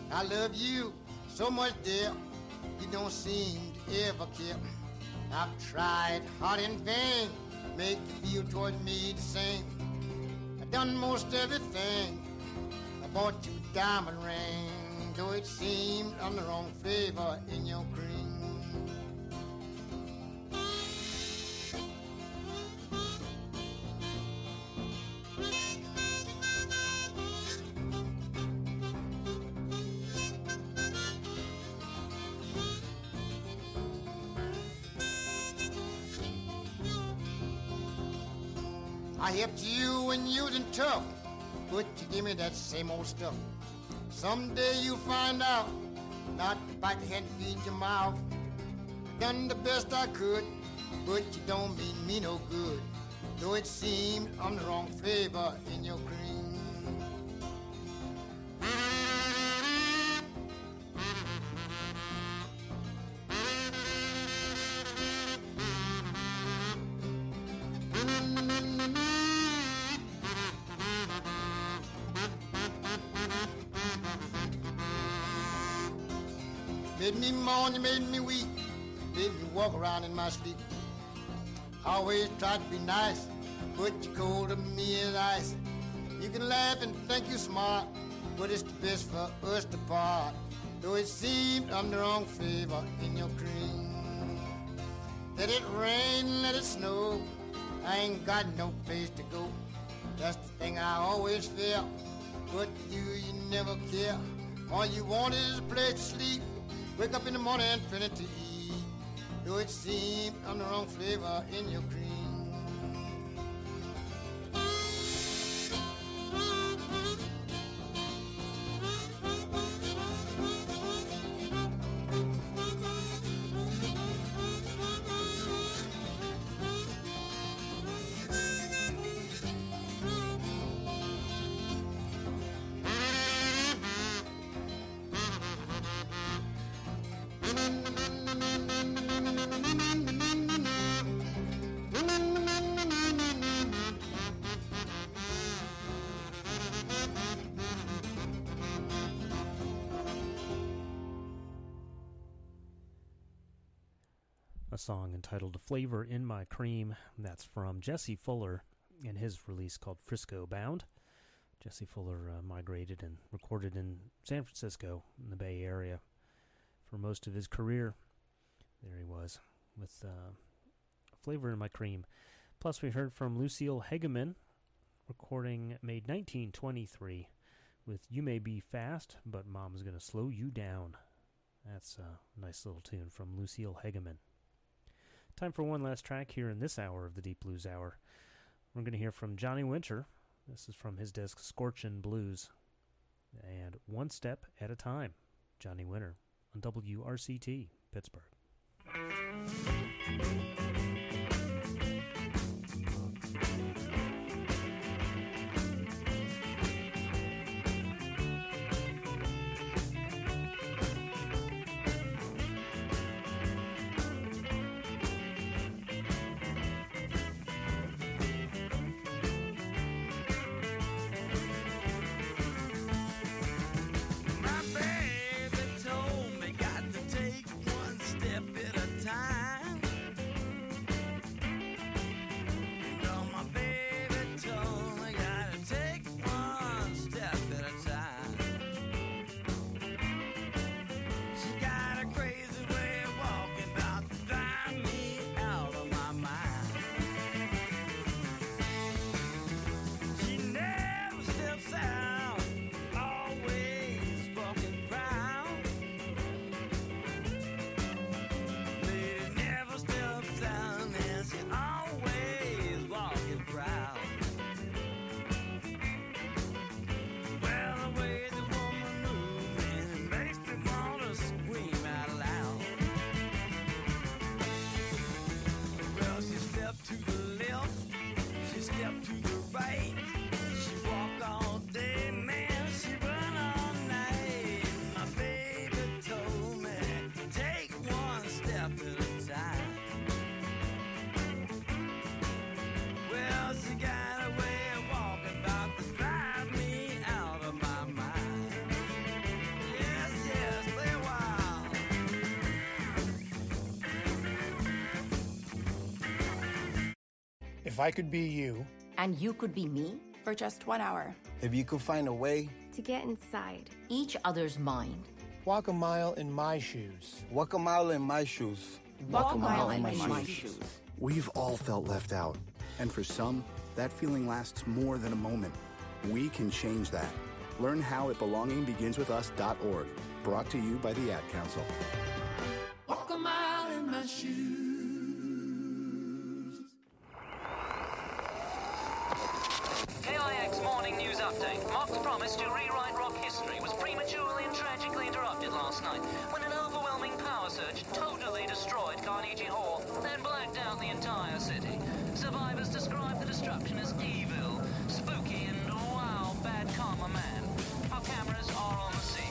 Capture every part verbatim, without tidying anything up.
I love you so much, dear, you don't seem to ever care. I've tried hard in vain, make you feel towards me the same. I've done most everything, I bought you a diamond ring, though it seemed I'm the wrong flavor in your cream. I helped you when you was in tough, but you give me that same old stuff. Someday you'll find out, not to bite your hand, feed your mouth. Done the best I could, but you don't mean me no good, though it seemed I'm the wrong flavor in your cream. Made me moan, you made me weep, made me walk around in my sleep. Always tried to be nice, but you're cold to me as ice. You can laugh and think you're smart, but it's the best for us to part, though it seemed I'm the wrong flavor in your cream. Let it rain, let it snow, I ain't got no place to go. That's the thing I always fear, but you, you never care. All you want is a place to sleep, wake up in the morning and finish to eat, though it seems I'm the wrong flavor in your cream. A song entitled Flavor in My Cream. That's from Jesse Fuller and his release called Frisco Bound. Jesse Fuller uh, migrated and recorded in San Francisco in the Bay Area for most of his career. There he was with uh, Flavor in My Cream. Plus we heard from Lucille Hegeman, recording made nineteen twenty-three with You May Be Fast, But Mom's Gonna Slow You Down. That's a nice little tune from Lucille Hegeman. Time for one last track here in this hour of the Deep Blues Hour. We're going to hear from Johnny Winter. This is from his disc Scorchin' Blues. And One Step at a Time, Johnny Winter on W R C T, Pittsburgh. Baby told me got to take one step at a time. If I could be you. And you could be me? For just one hour. If you could find a way to get inside each other's mind. Walk a mile in my shoes. Walk a mile in my shoes. Walk, Walk a mile, mile in my, my shoes. shoes. We've all felt left out. And for some, that feeling lasts more than a moment. We can change that. Learn how at belonging begins with us dot org. Brought to you by the Ad Council. Walk a mile in my shoes. K I X Morning News Update. Mock's promise to rewrite rock history was prematurely and tragically interrupted last night when an overwhelming power surge totally destroyed Carnegie Hall, then blacked out the entire city. Survivors describe the destruction as evil, spooky, and wow, bad karma man. Our cameras are on the scene.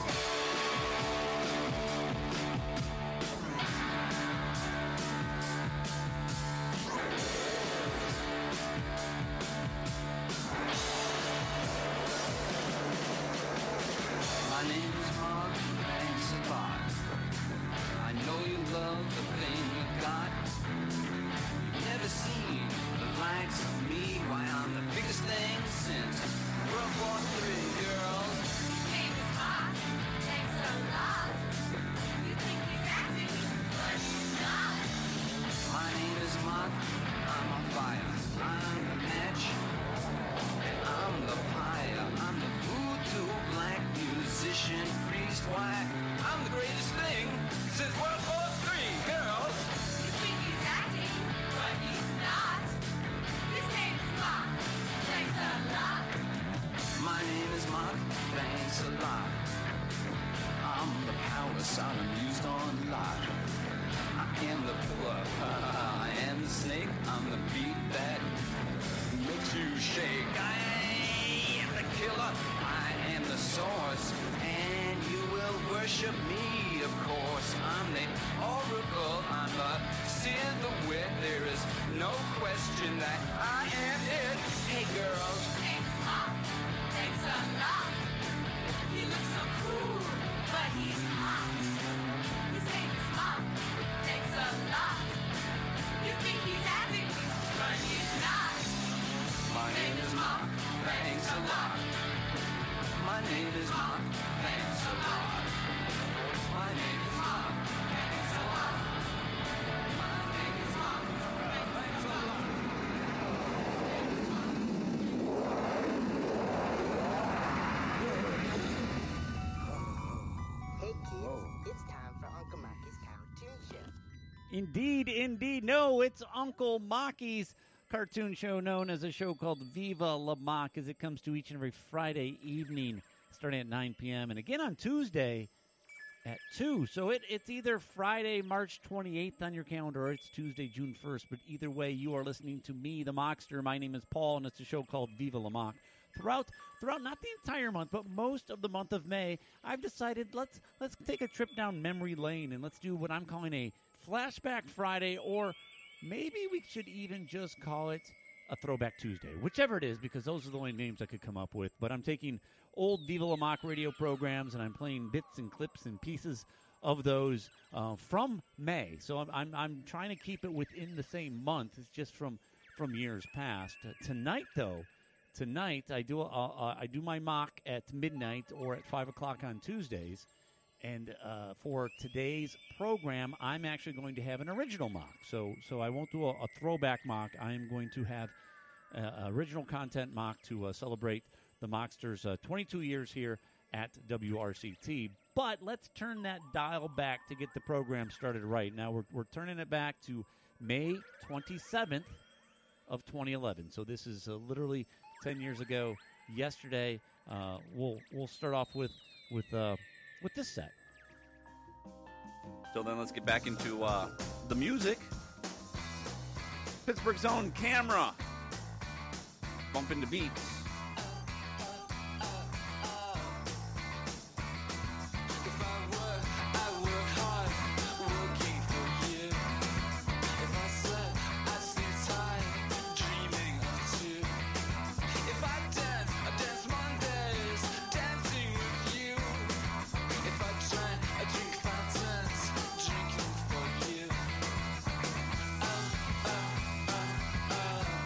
My name is Mark, thanks a lot. I know you love the thing you got. You've never seen the likes of me, why I'm the biggest thing since World War Three, girls. His name is Mark, thanks a lot. You think he's acting, but he's not. My name is Mark, I'm on fire, I'm the match, and I'm the pyre, I'm the voodoo black musician, priest, why, I'm the greatest thing since World War Three, girls. You think he's acting, but he's not. His name is Mark, thanks a lot. My name is Mark, thanks a lot. I'm the power Sodom used on Lot. I am the pillar, I am the snake, I'm the beat that makes you shake. I am the killer, I am the source, and you will worship me, of course. I'm the oracle, I'm the seer, the wit, there is no question that I am it. Hey girls. His name is Mark, thanks a lot. He looks so cool, but he's hot. His name is Mark, thanks a lot. You think he's acting, but he's not. My name is Mark, thanks a lot. My name is Mark, thanks a lot. My name is Mark, thanks a lot. My name is Mark, thanks a lot. Hey kids, it's time for Uncle Mackie's Cartoon Show. Indeed, indeed. No, it's Uncle Mackie's cartoon show known as a show called Viva La Mock, as it comes to each and every Friday evening starting at nine p.m. and again on Tuesday at two. So it, it's either Friday, March twenty-eighth on your calendar, or it's Tuesday, June first. But either way, you are listening to me, the Mockster. My name is Paul, and it's a show called Viva La Mock. Throughout, throughout not the entire month, but most of the month of May, I've decided let's let's take a trip down memory lane, and let's do what I'm calling a Flashback Friday, or maybe we should even just call it a Throwback Tuesday, whichever it is, because those are the only names I could come up with. But I'm taking old Viva La Mock radio programs, and I'm playing bits and clips and pieces of those uh, from May. So I'm, I'm I'm trying to keep it within the same month. It's just from from years past. Uh, tonight, though, tonight I do uh, uh, I do my mock at midnight or at five o'clock on Tuesdays. And uh, for today's program, I'm actually going to have an original mock. So so I won't do a, a throwback mock. I am going to have uh, original content mock to uh, celebrate the Mocksters' uh, twenty-two years here at W R C T. But let's turn that dial back to get the program started right. Now we're, we're turning it back to May twenty-seventh of twenty eleven. So this is uh, literally ten years ago yesterday. Uh, we'll we'll start off with with uh, with this set. So then let's get back into uh, the music. Pittsburgh's own Camera. Bump into beats. Uh, uh, uh.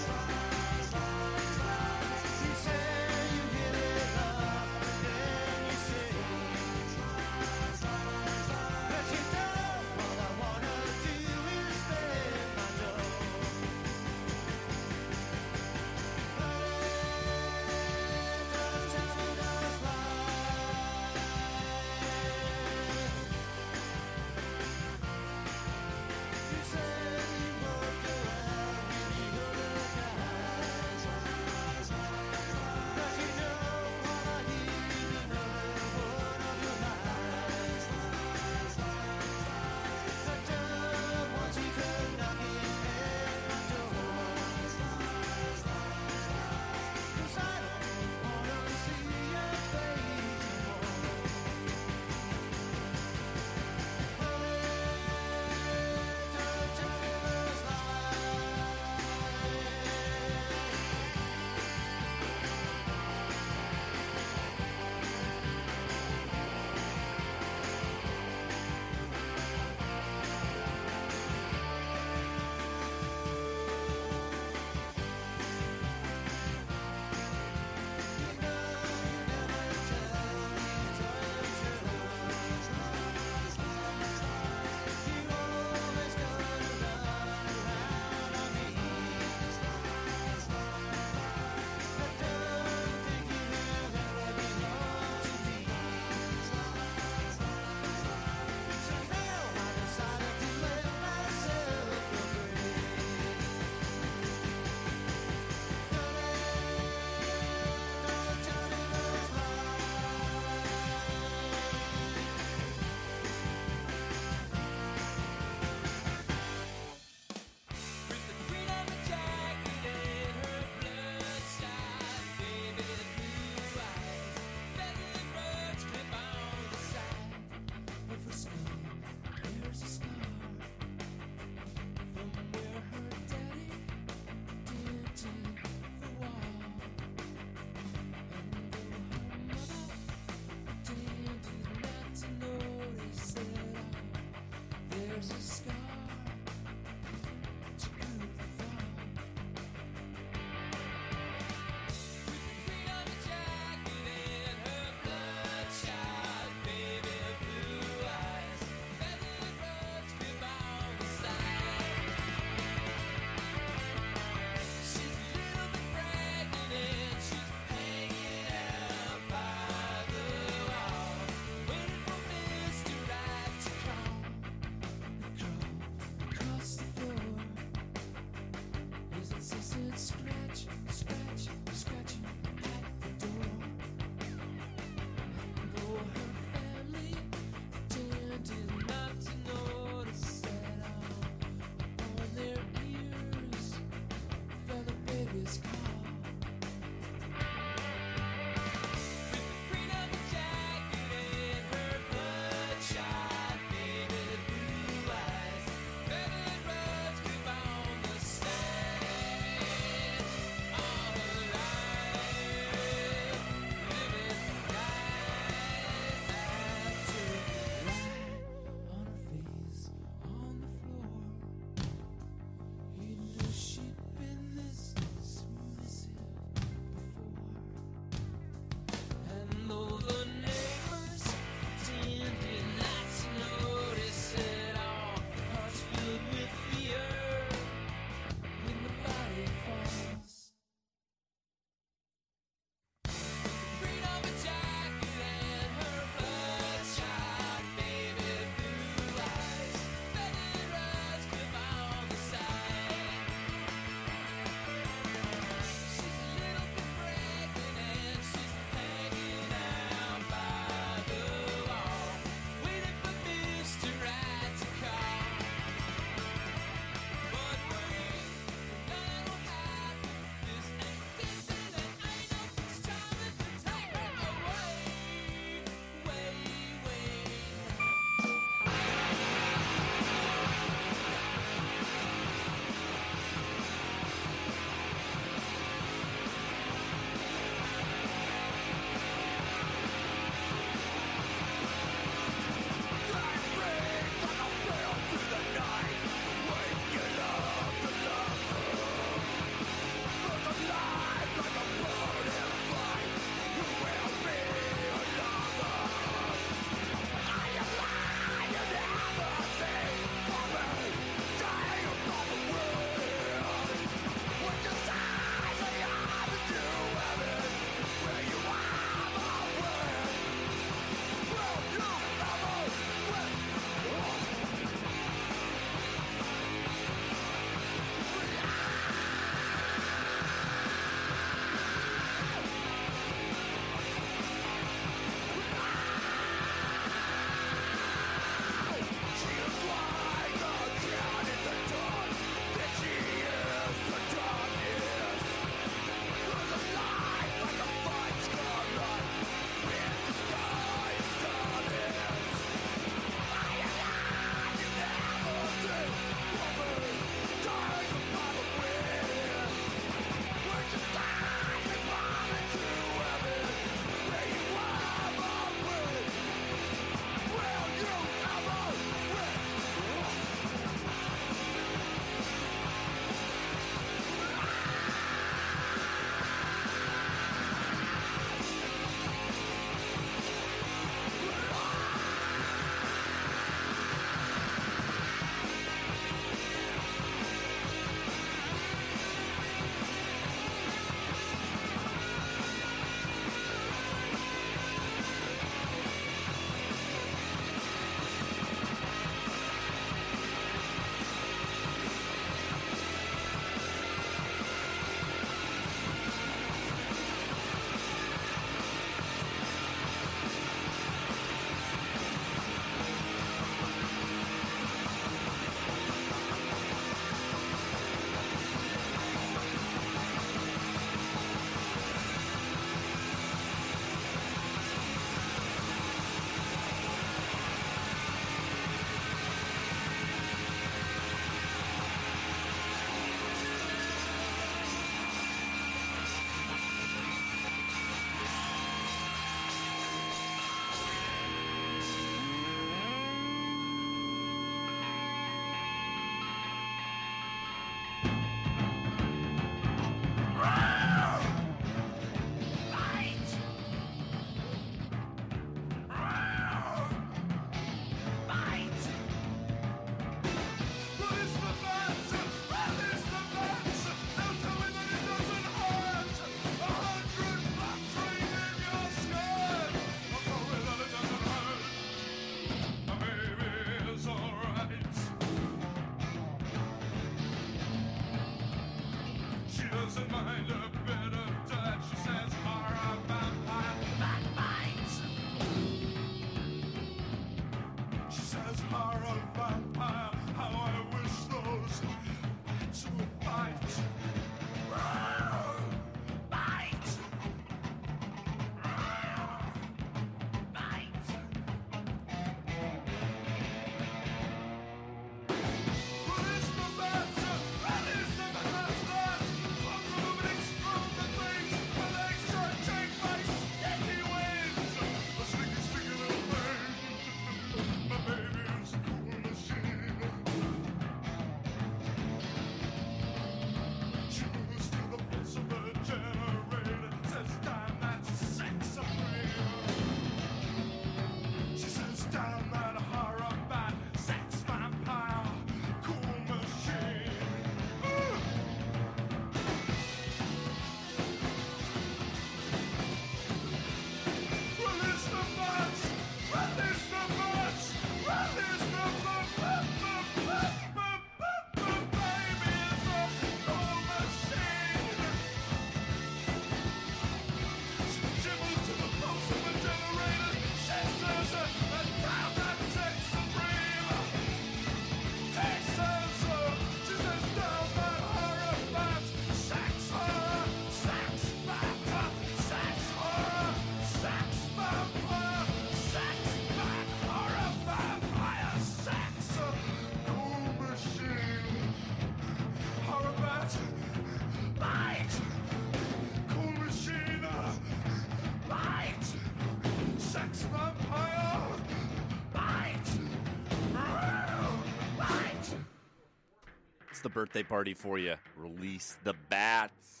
That's the birthday party for you. Release the bats.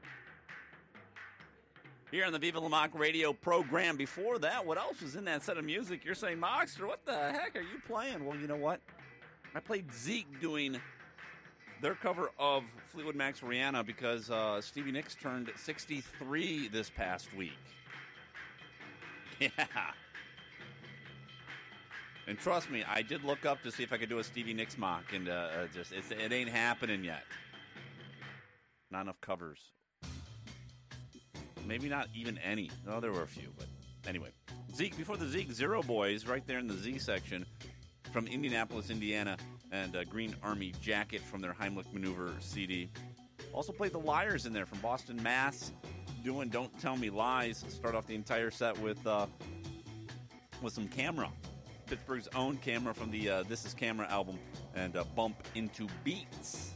Here on the Viva La Mock radio program. Before that, what else was in that set of music? You're saying, Moxter, what the heck are you playing? Well, you know what? I played Zeke doing their cover of Fleetwood Mac's Rihanna because uh, Stevie Nicks turned sixty-three this past week. Yeah. And trust me, I did look up to see if I could do a Stevie Nicks mock, and uh, just it's, it ain't happening yet. Not enough covers. Maybe not even any. No, there were a few, but anyway. Zeke, before the Zeke, Zero Boys, right there in the Z section, from Indianapolis, Indiana, and uh, Green Army Jacket from their Heimlich Maneuver C D. Also played the Liars in there from Boston, Mass, doing Don't Tell Me Lies. Start off the entire set with uh, with some Camera. Pittsburgh's own Camera from the uh, This Is Camera album, and uh, Bump Into Beats.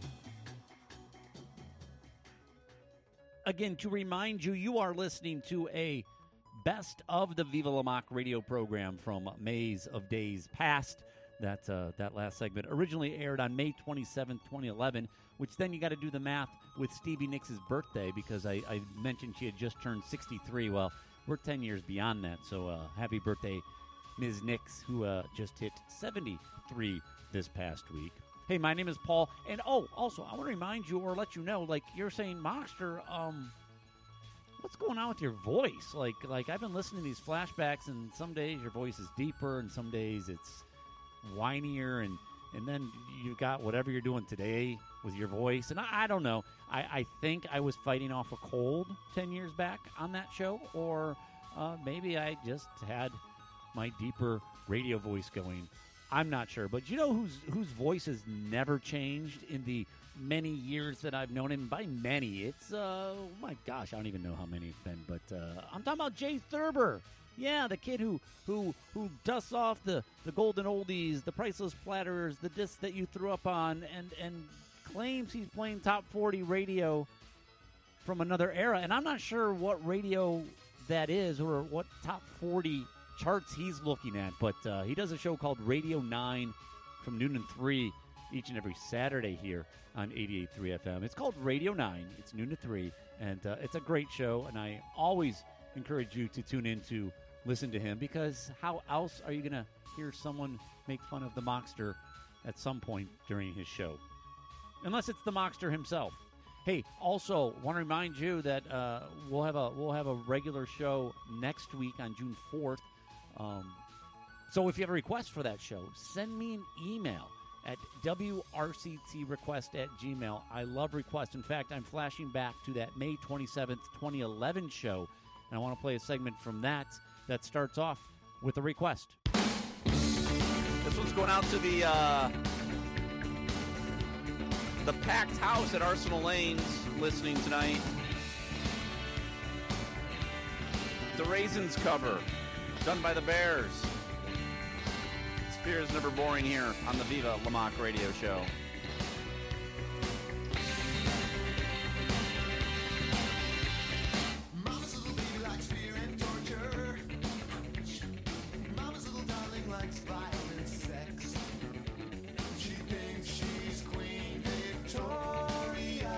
Again, to remind you, you are listening to a best of the Viva La Mock radio program from Maze of Days Past. That, uh, that last segment originally aired on May twenty-seventh, twenty eleven, which then you got to do the math with Stevie Nicks' birthday, because I, I mentioned she had just turned sixty-three. Well, we're ten years beyond that, so uh, happy birthday, Miz Nicks, who uh, just hit seventy-three this past week. Hey, my name is Paul, and oh, also, I want to remind you or let you know, like, you're saying, Moxter, um, what's going on with your voice? Like, like I've been listening to these flashbacks, and some days your voice is deeper, and some days it's whinier, and, and then you got whatever you're doing today with your voice, and I, I don't know. I, I think I was fighting off a cold ten years back on that show, or uh, maybe I just had my deeper radio voice going. I'm not sure, but you know whose whose voice has never changed in the many years that I've known him? By many, it's, uh, oh my gosh, I don't even know how many it's been, but uh, I'm talking about Jay Thurber. Yeah, the kid who who who dusts off the, the golden oldies, the priceless platters, the discs that you threw up on, and, and claims he's playing top forty radio from another era. And I'm not sure what radio that is or what top forty charts he's looking at, but uh, he does a show called Radio nine from noon and three each and every Saturday here on eighty-eight point three F M. It's called Radio nine. It's noon to three, and uh, it's a great show, and I always encourage you to tune in to listen to him, because how else are you going to hear someone make fun of the Moxter at some point during his show? Unless it's the Moxter himself. Hey, also want to remind you that uh, we'll have a we'll have a regular show next week on June fourth. Um, so if you have a request for that show, send me an email at W R C T request at gmail. I love requests. In fact, I'm flashing back to that May twenty-seventh, twenty eleven show, and I want to play a segment from that that starts off with a request. This one's going out to the uh, the packed house at Arsenal Lanes listening tonight. The Raisins cover, done by the Bears. Fear is never boring here on the Viva La Mock radio show. Mama's little baby likes fear and torture. Mama's little darling likes violent sex. She thinks she's Queen Victoria.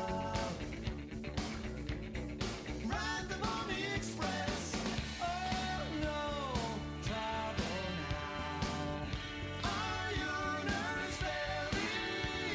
Ride the Bonnie Express. Oh no, travel now. Our universe very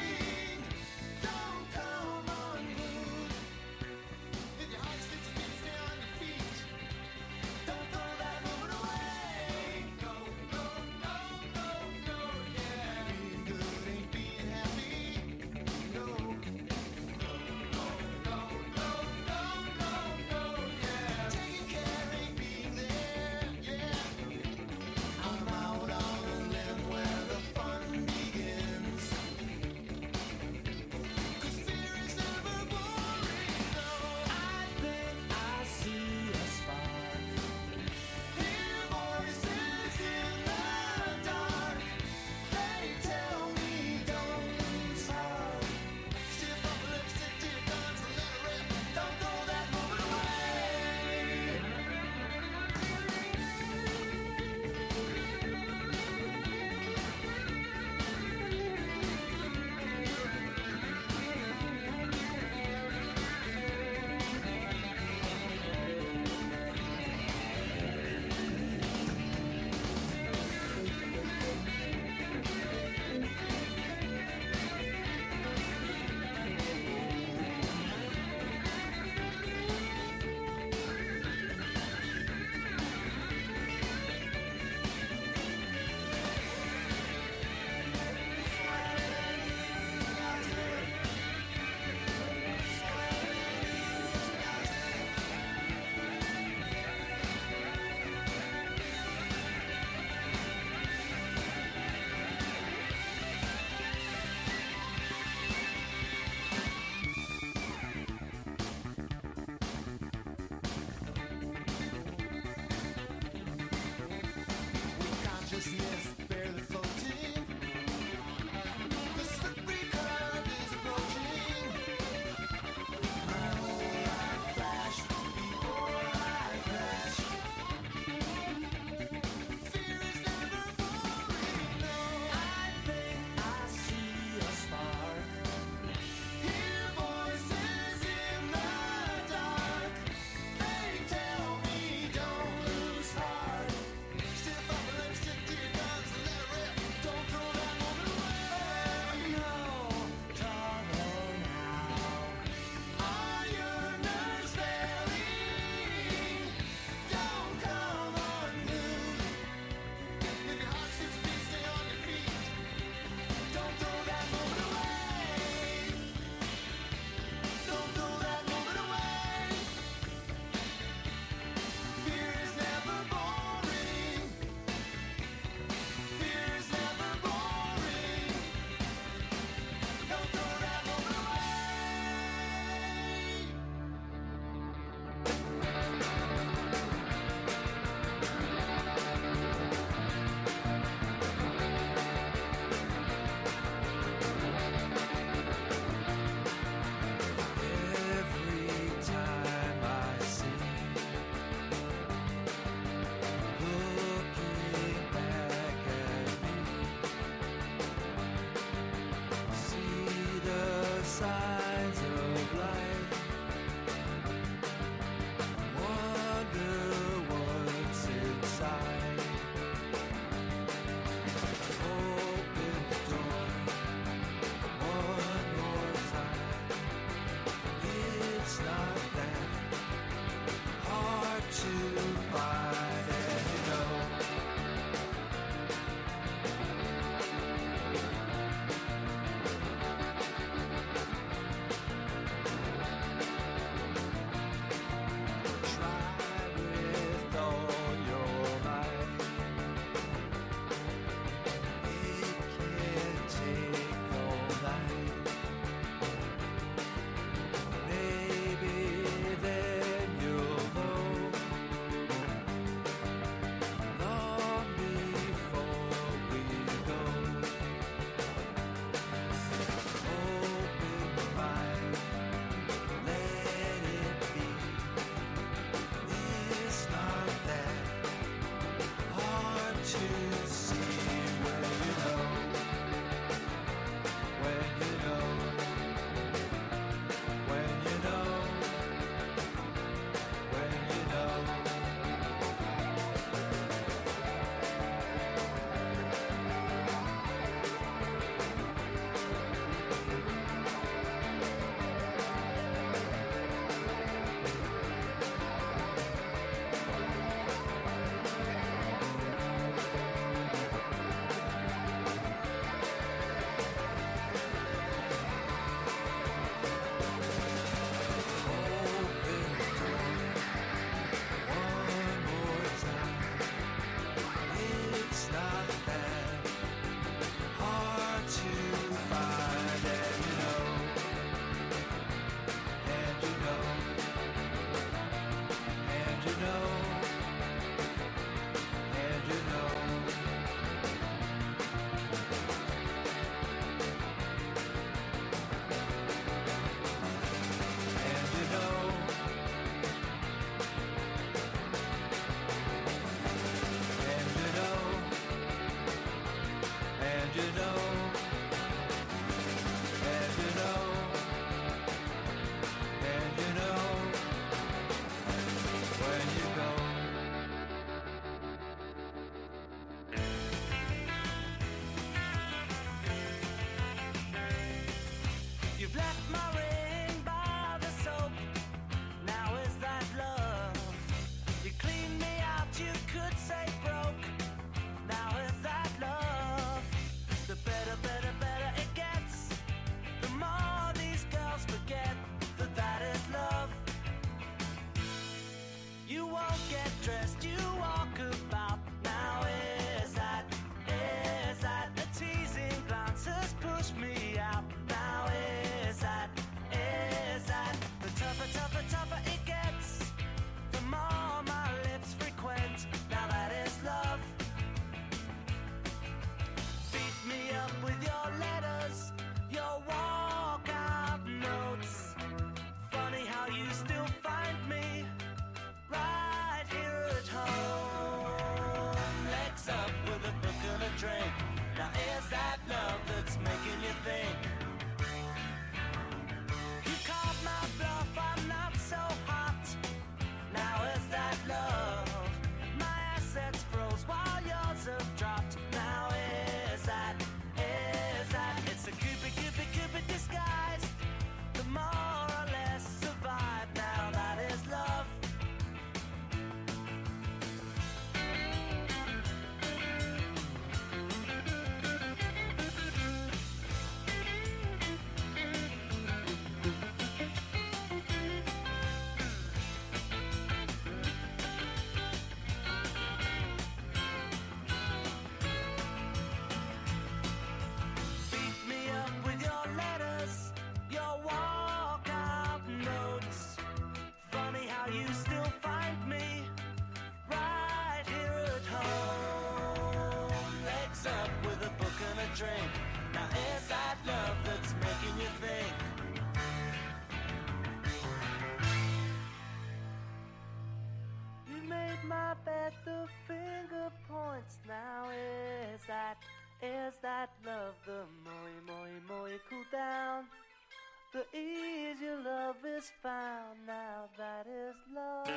light love, the more, more, more you cool down, the easier love is found. Now that is love.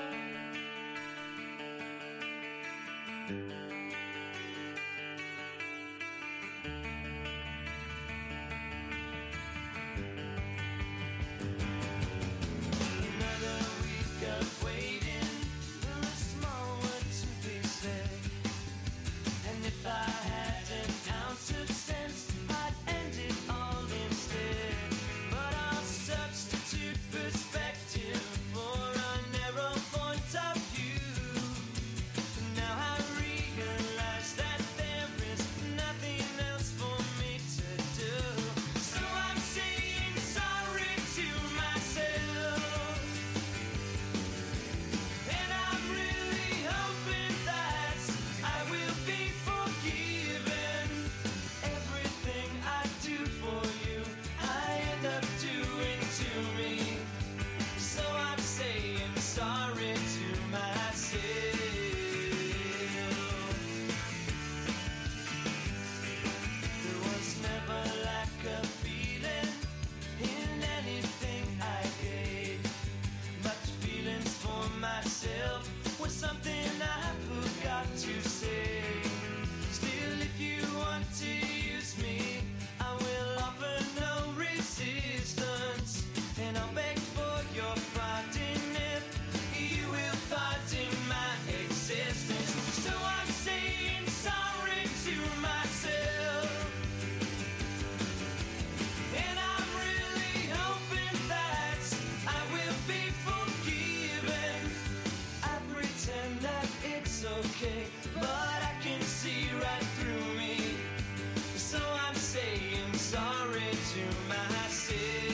Another week of waiting for a small word to be said. And if I had an ounce of sense, I'd end it all instead. But I'll substitute perspective for a narrow point of view. Now I realize that there is nothing else for me to do. So I'm saying sorry to myself. And I'm really hoping that I will be forgiven. Everything I do for you, I end up doing to me. So I'm saying sorry to myself. There was never lack of feeling in anything I gave, but feelings for myself was something I forgot to say. Still, if you want to use me, I will offer no resistance, and I'll beg for your pardon if you will pardon my existence. So I'm saying sorry to myself, and I'm really hoping that I will be forgiven. I pretend that it's okay, but I can see right through me. So I'm saying sorry to myself.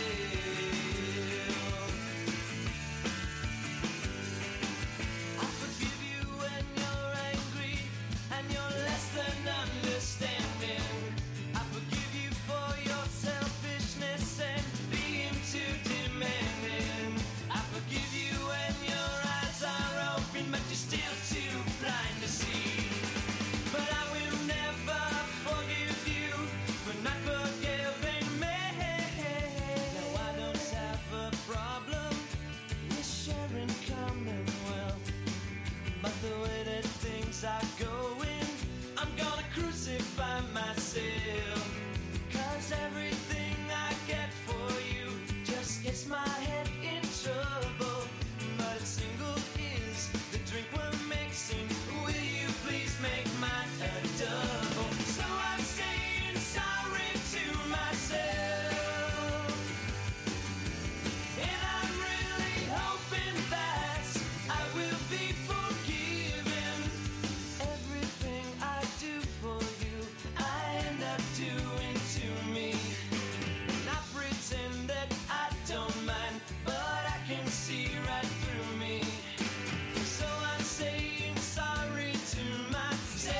I forgive you when you're angry and you're less than understanding. I forgive you for your selfishness and being too demanding. I forgive you when your eyes are open but you're still too blind to see. But I will never forgive you for not forgiving me. Now I don't have a problem with sharing commonwealth, but the way that things are going, I'm gonna crucify myself. Cause everything I get for you just gets my head in trouble. But a single is the drink we're mixing. Will you please make mine a double? So I'm saying sorry to myself, and I'm really hoping that I will be forgiven. Everything I do for you, I end up doing to me. And I pretend that I don't mind, but I can see right through me. So I'm saying sorry to myself.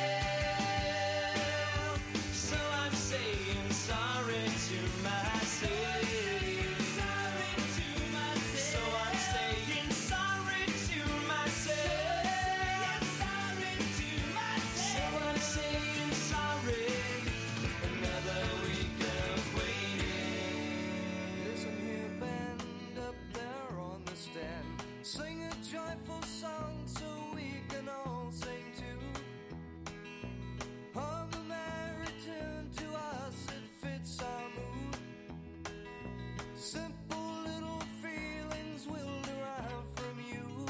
So I'm saying sorry to myself. So I'm saying sorry to myself. So I'm saying sorry. Another week of waiting. Listen here, band up there on the stand. Sing a joyful song so we can all sing too. On the merry tune to us, it fits our mood. Simple little feelings will derive from you.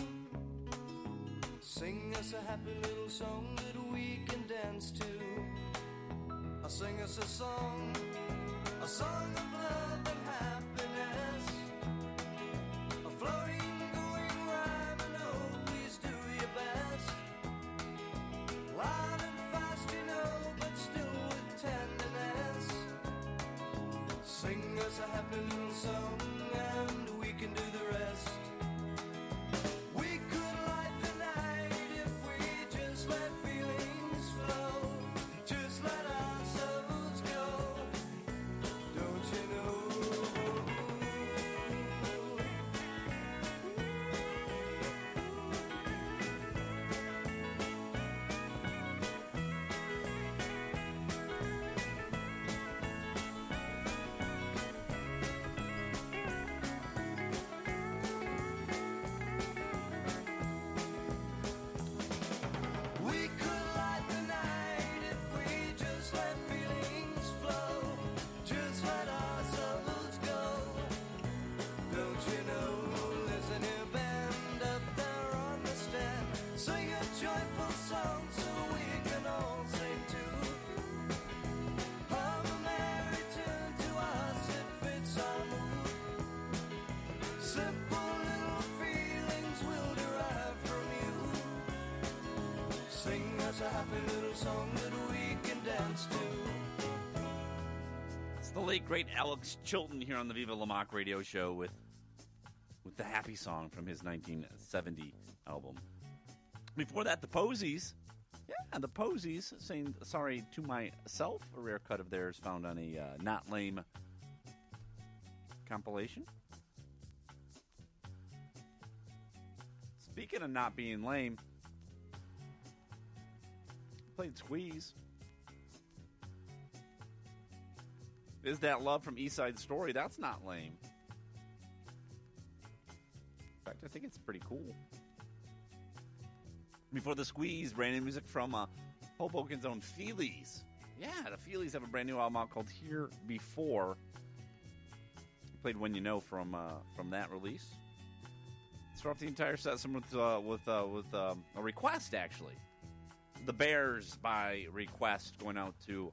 Sing us a happy little song that we can dance to. Uh, Sing us a song, a song of love and happiness. A floating, going rhyme, and oh, please do your best. Loud and fast, you know, but still with tenderness. Sing us a happy little song, and we can do the rest. We could light the night if we just let feelings flow. Just let ourselves go. Don't you know? Sing us a happy little song that we can dance to. It's the late, great Alex Chilton here on the Viva La Mock radio show with, with the happy song from his nineteen seventy album. Before that, the Posies. Yeah, the Posies saying sorry to myself, a rare cut of theirs found on a uh, Not Lame compilation. Speaking of not being lame, played Squeeze. Is That Love from East Side Story? That's not lame. In fact, I think it's pretty cool. Before the Squeeze, brand new music from uh, Hoboken's own Feelies. Yeah, the Feelies have a brand new album out called Here Before. Played When You Know from uh, from that release. Start off the entire set some with uh, with uh, with um, a request, actually. The Bears by request, going out to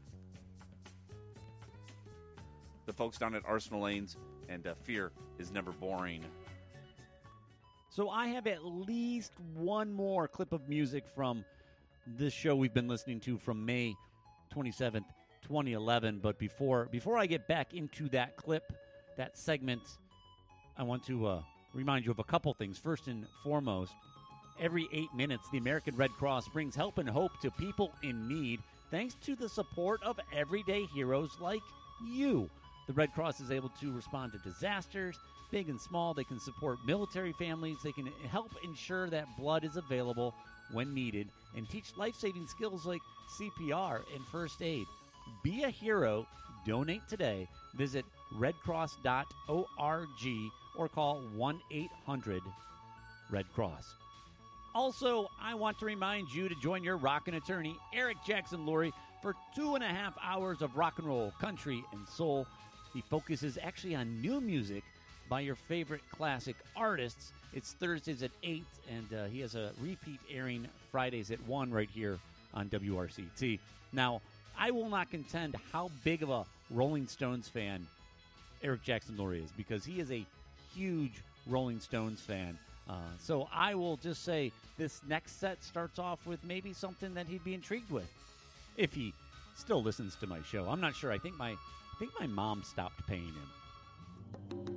the folks down at Arsenal Lanes, and uh, Fear Is Never Boring. So I have at least one more clip of music from this show we've been listening to from May twenty-seventh, twenty eleven. But before before I get back into that clip, that segment, I want to uh, remind you of a couple things. First and foremost, every eight minutes, the American Red Cross brings help and hope to people in need thanks to the support of everyday heroes like you. The Red Cross is able to respond to disasters, big and small. They can support military families. They can help ensure that blood is available when needed and teach life-saving skills like C P R and first aid. Be a hero. Donate today. Visit red cross dot org or call one eight hundred red cross. Also, I want to remind you to join your rockin' attorney, Eric Jackson Lurie, for two and a half hours of rock and roll, country, and soul. He focuses actually on new music by your favorite classic artists. It's Thursdays at eight, and uh, he has a repeat airing Fridays at one right here on W R C T. Now, I will not contend how big of a Rolling Stones fan Eric Jackson Lurie is, because he is a huge Rolling Stones fan. Uh, so I will just say this next set starts off with maybe something that he'd be intrigued with, if he still listens to my show. I'm not sure. I think my I think my mom stopped paying him.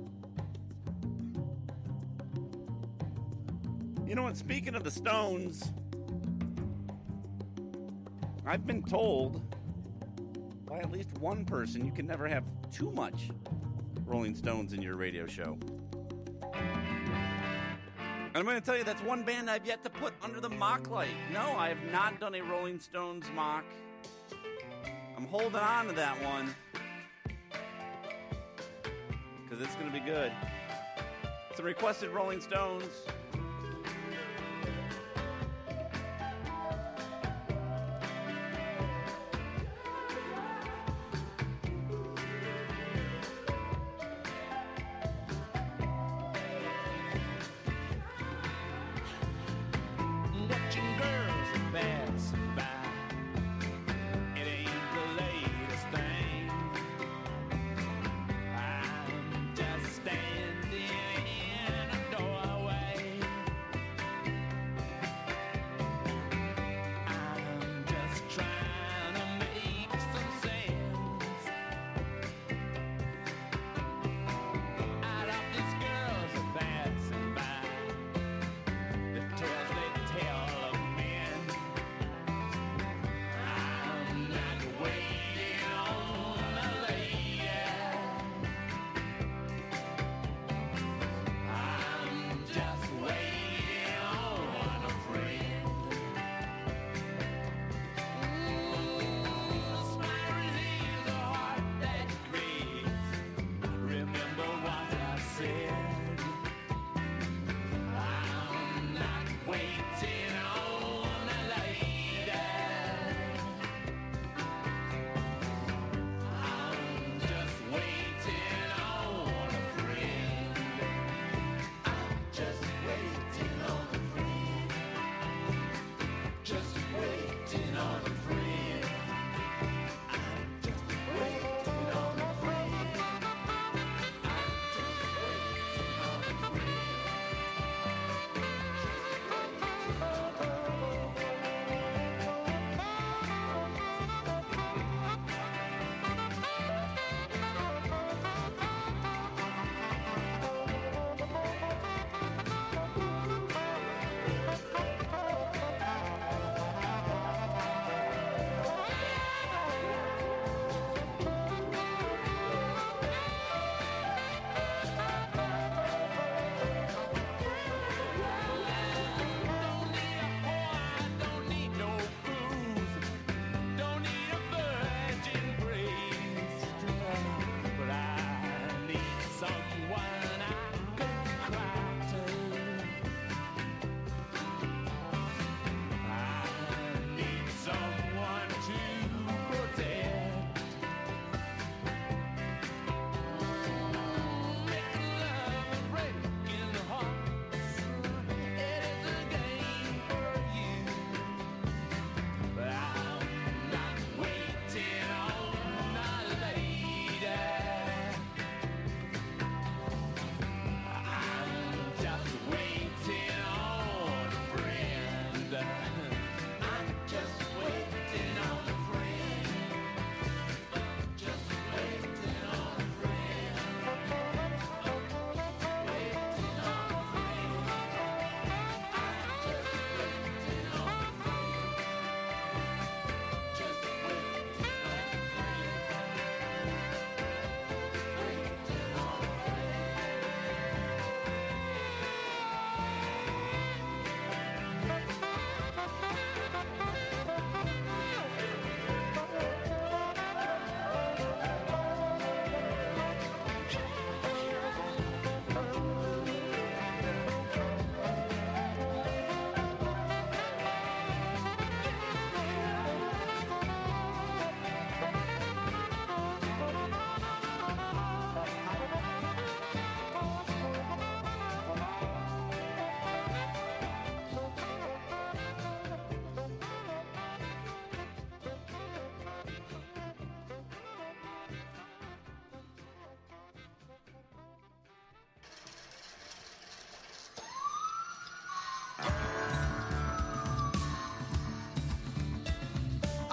You know what? Speaking of the Stones, I've been told by at least one person you can never have too much Rolling Stones in your radio show. And I'm going to tell you that's one band I've yet to put under the mock light. No, I have not done a Rolling Stones mock. I'm holding on to that one because it's going to be good. Some requested Rolling Stones. Watching girls pass by, it ain't the latest thing. I'm just standing in a doorway,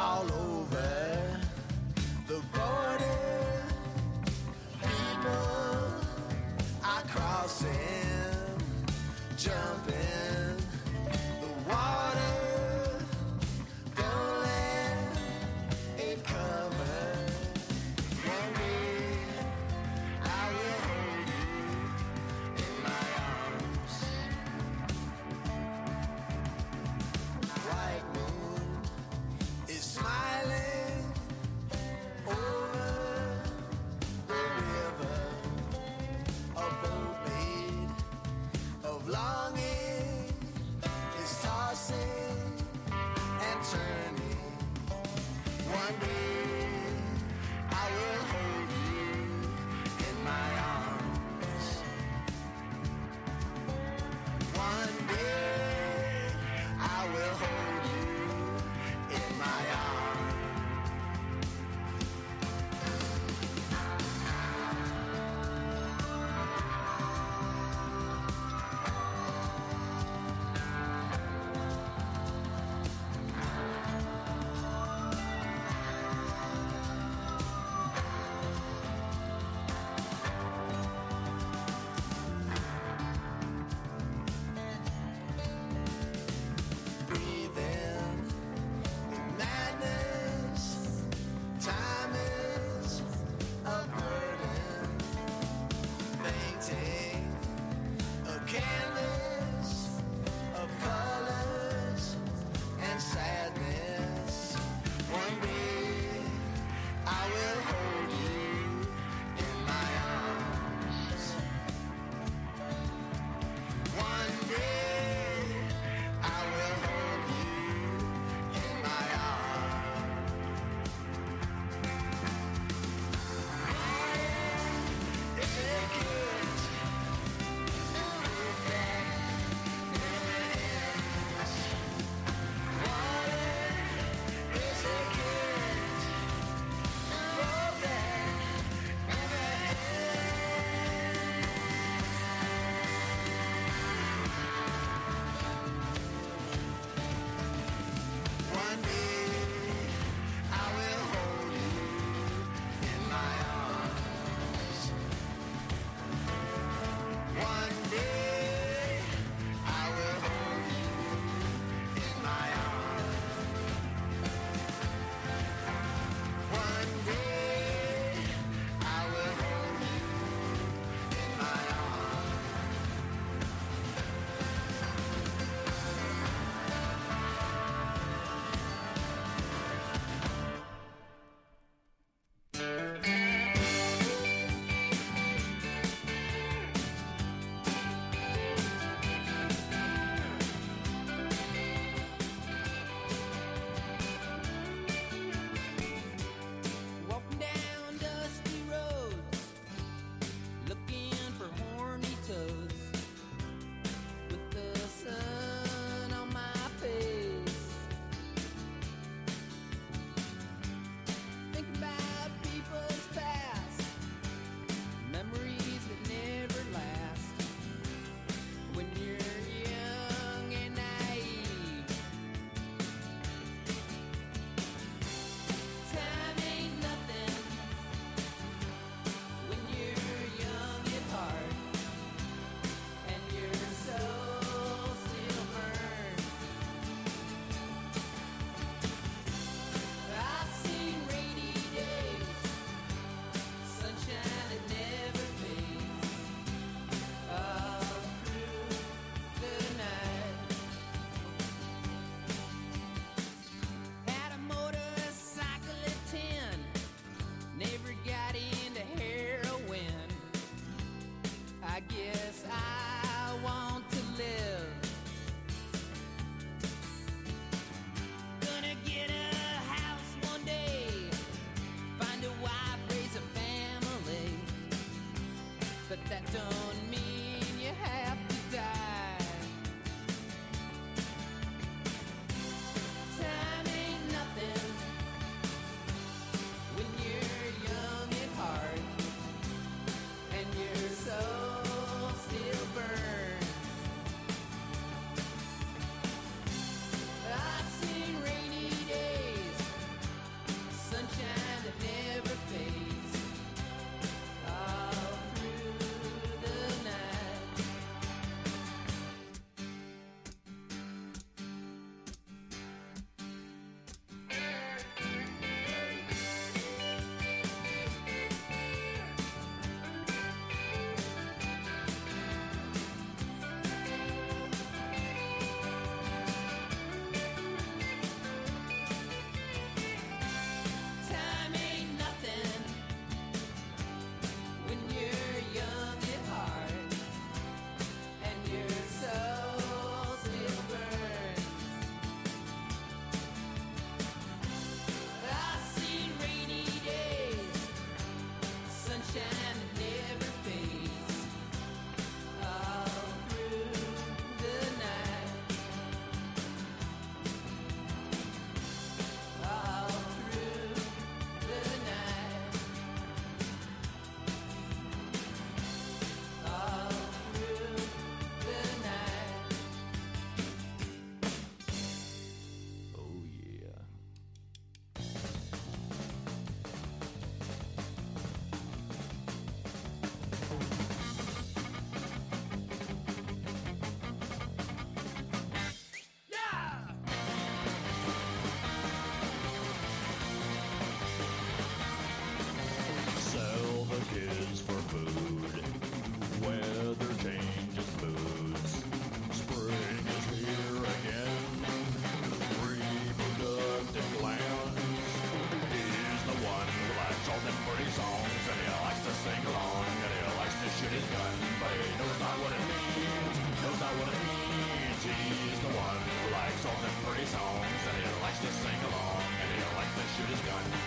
all over the border. People are crossing, jumping the water. Don't let it cover. One day I will hold you in my arms. White moon is smiling.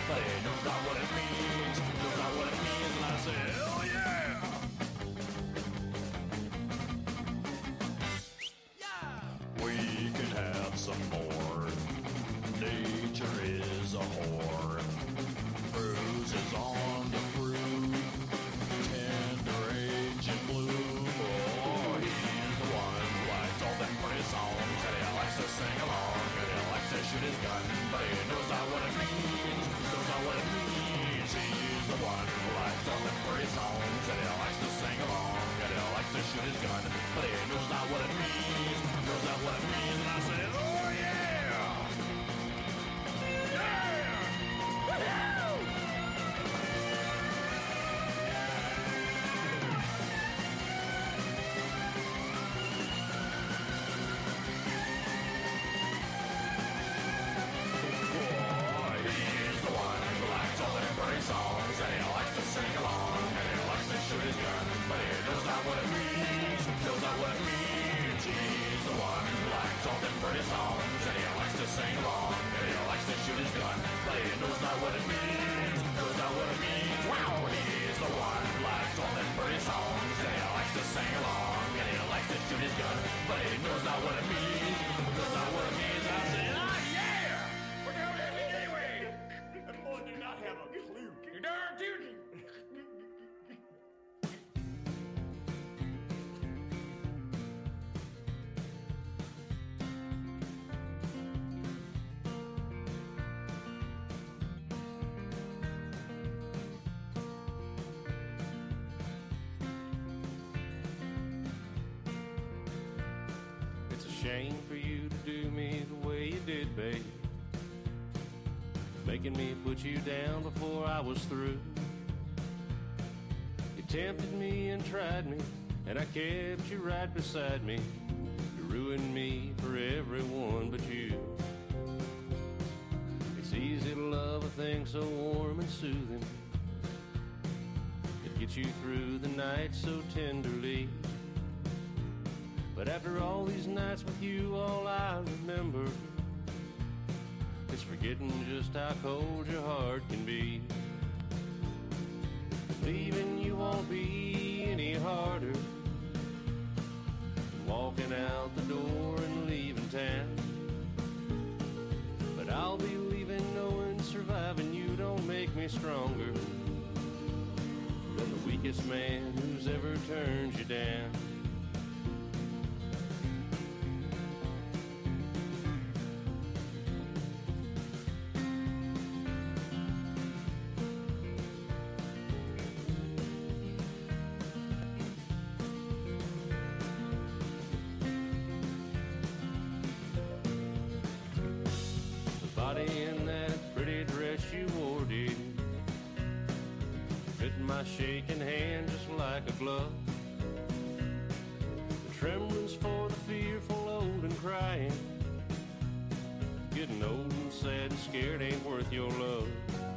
but he knows not what it means. Knows not what it means, and I say, hell yeah! We can have some more. Nature is a whore. Bruises on the fruit. Tender age and bloom. Oh, he's the one who likes all them pretty songs. And he likes to sing along. And he likes to shoot his gun. But he knows not what it means. Knows not what it means. He's the one who likes all them pretty songs. And he likes to sing along. And he likes to shoot his gun. But he knows not what it means. Knows not what it means. And I say, oh yeah! Yeah! Woo-hoo! He's the one who likes all them pretty songs. And he likes to sing along. And he likes to shoot his gun. But he knows not what it means. Knows not what it means. He's the one who likes all them pretty songs. And he likes to sing along. And he likes to shoot his gun. But he knows not what it means. Knows not what it means. Wow! He's the one who likes all them pretty songs. And he likes to sing along. And he likes to shoot his gun. But he knows not what it means. Knows not what it means. I say, ah, yeah! What the hell does that mean anyway? That boy do not have a clue. You darn tootin'. It's a shame for you to do me the way you did, babe. Making me put you down before I was through. You tempted me and tried me, and I kept you right beside me. You ruined me for everyone but you. It's easy to love a thing so warm and soothing. It gets you through the night so tenderly. But after all these nights with you, all I remember is forgetting just how cold your heart can be. Leaving you won't be any harder than walking out the door and leaving town. But I'll be leaving knowing surviving you don't make me stronger than the weakest man who's ever turned you down. In that pretty dress you wore, dear, fitting my shaking hand just like a glove. The trembling's for the fearful, old and crying. Getting old and sad and scared ain't worth your love.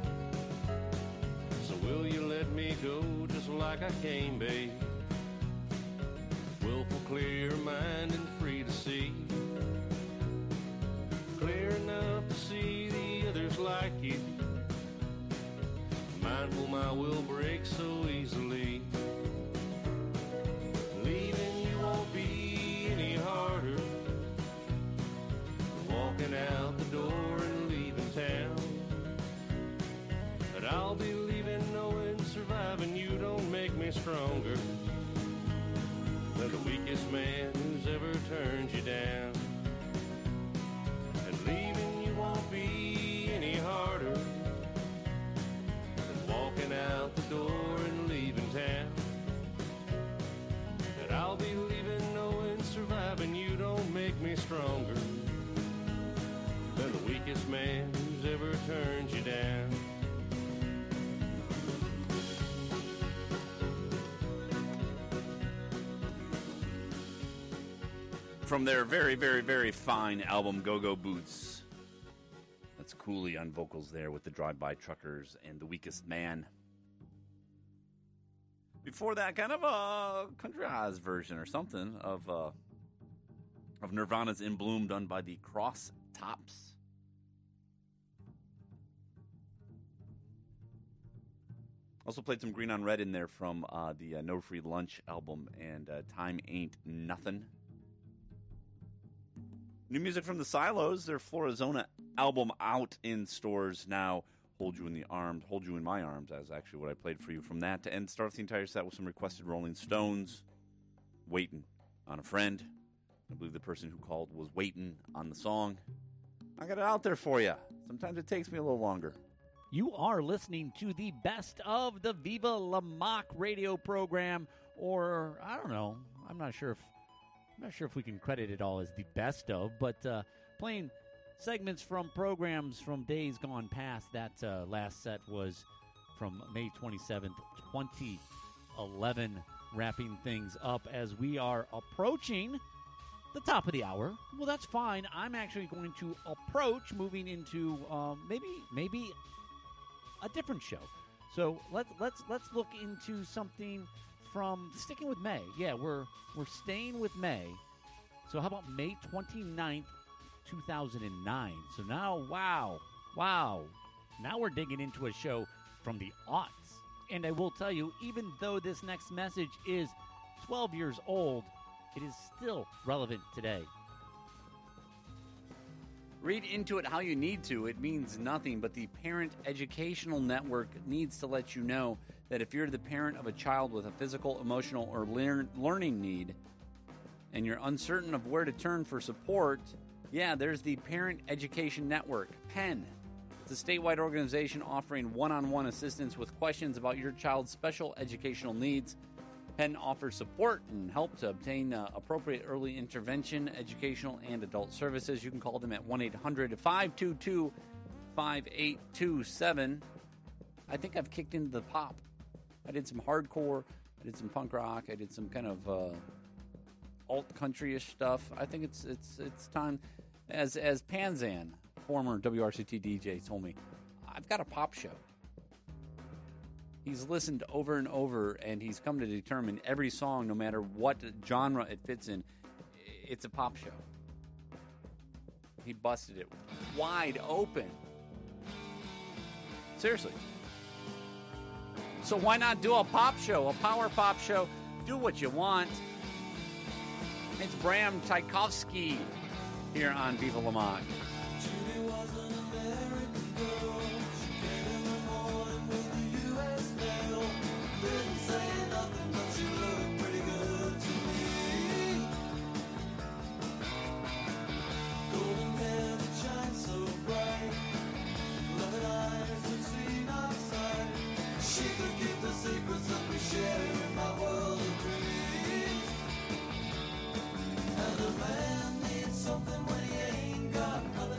So will you let me go just like I came, babe? Willful, clear mind and free to see. Clear enough to see the others like you. Mindful my will breaks so easily. Leaving you won't be any harder than walking out the door and leaving town. But I'll be leaving knowing surviving you don't make me stronger than the weakest man who's ever turned you down. Leaving you won't be any harder than walking out the door and leaving town. But I'll be leaving knowing surviving you don't make me stronger than the weakest man who's ever turned you down. From their very, very, very fine album, Go-Go Boots. That's Cooley on vocals there with the Drive-By Truckers and The Weakest Man. Before that, kind of a country Oz version or something of uh, of Nirvana's In Bloom done by the Cross Tops. Also played some Green on Red in there from uh, the uh, No Free Lunch album and uh, Time Ain't Nothing. New music from the Silos, their Florizona album out in stores now. Hold You in the Arms, Hold You in My Arms, as actually what I played for you from that. To end, start off the entire set with some requested Rolling Stones. Waiting on a Friend. I believe the person who called was waiting on the song. I got it out there for you. Sometimes it takes me a little longer. You are listening to the best of the Viva La Mock radio program, or I don't know. I'm not sure if I'm not sure if we can credit it all as the best of, but uh, playing segments from programs from days gone past. That uh, last set was from May twenty-seventh, twenty eleven, wrapping things up as we are approaching the top of the hour. Well, that's fine. I'm actually going to approach moving into um, maybe maybe a different show. So let's let's let's look into something from sticking with May. Yeah, we're we're staying with May. So how about May twenty-ninth, two thousand nine? So now, wow, wow. Now we're digging into a show from the aughts. And I will tell you, even though this next message is twelve years old, it is still relevant today. Read into it how you need to. It means nothing, but the Parent Educational Network needs to let you know that if you're the parent of a child with a physical, emotional, or lear- learning need, and you're uncertain of where to turn for support, yeah, there's the Parent Education Network, PEN. It's a statewide organization offering one-on-one assistance with questions about your child's special educational needs. PEN offers support and help to obtain uh, appropriate early intervention, educational, and adult services. You can call them at one eight hundred, five two two, five eight two seven. I think I've kicked into the pop. I did some hardcore, I did some punk rock, I did some kind of uh, alt country-ish stuff. I think it's it's it's time. As as Panzan, former W R C T D J, told me, I've got a pop show. He's listened over and over, and he's come to determine every song, no matter what genre it fits in, it's a pop show. He busted it wide open. Seriously. So why not do a pop show, a power pop show? Do what you want. It's Bram Tchaikovsky here on Viva La Mock. Judy was an American girl. She came in the morning with the U S mail. Didn't say nothing, but she looked pretty good to me. Golden hair that shines so bright, loving eyes that see not sight. She could keep the secrets that we share in my world of dreams. And a man needs something when he ain't got nothing.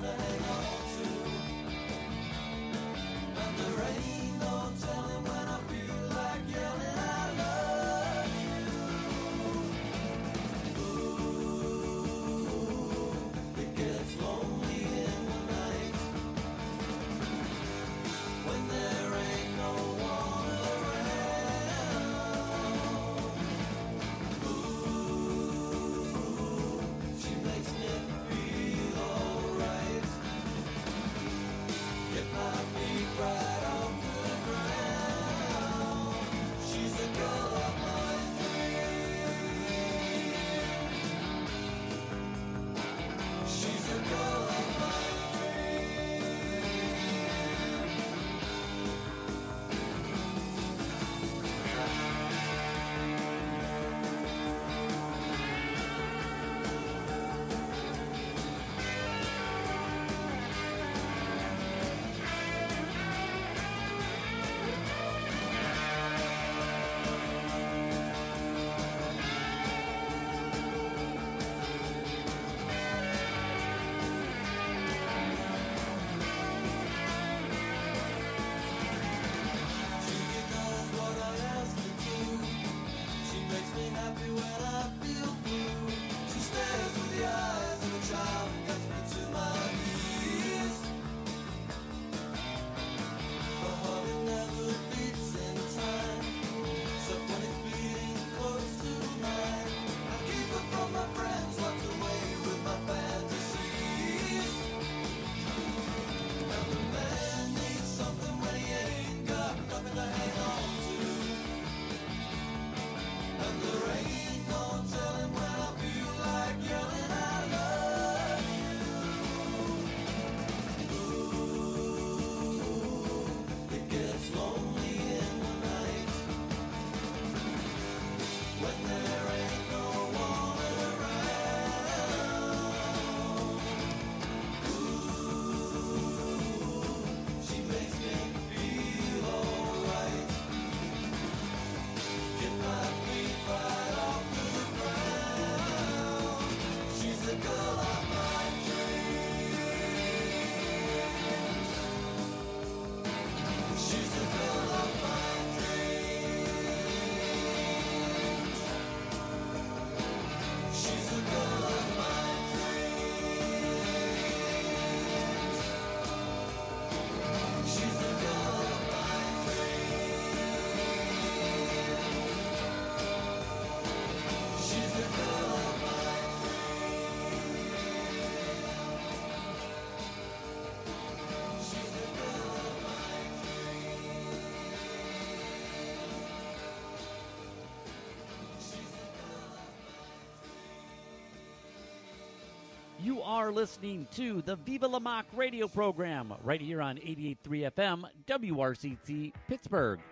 are listening to the Viva La Mock radio program right here on eighty-eight point three F M, W R C T, Pittsburgh.